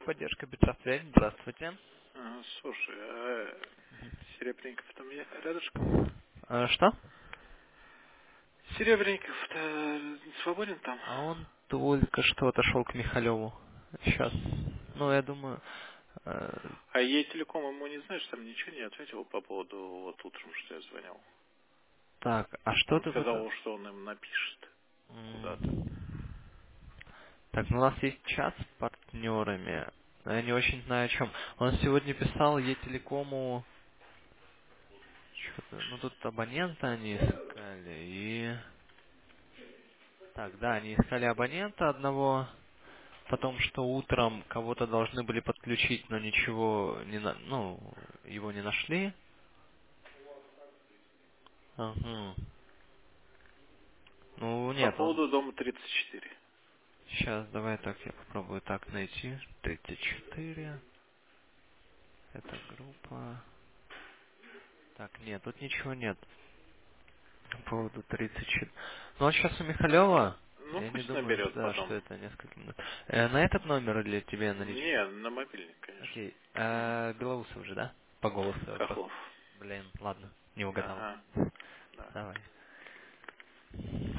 Техподдержка Петрофлейм. Здравствуйте. Слушай, Серебренников там рядышком? Что? Серебренников-то свободен там? А он только что отошел к Михалеву. Сейчас. Ну, я думаю... э, А ей телеком ему не знаешь, там ничего не ответил по поводу вот утром, что я звонил. так, а что Он ты тут... сказал, что он им напишет куда-то. Так, ну у нас есть чат с партнерами. Но я не очень знаю о чем. Он сегодня писал Е-телекому... Что-то... Ну, тут абонента они искали. И... Так, да, они искали абонента одного. Потом, что утром кого-то должны были подключить, но ничего не ну, его не нашли. Ага. Ну, По нет, он... поводу дома 34. Сейчас, давай так, я попробую так найти. 34. Это группа... Так, нет, тут ничего нет. По поводу 34. Ну, он сейчас у Михалева. Ну, Я не пусть думаю, наберет да, что потом. это несколько минут. На этот номер или тебе на личный? Не, на мобильник, конечно. Окей. Ага. Белоусов же, да? По голосу я просто... Хохлов. Блин, ладно, не угадал. Ага. Да. Давай.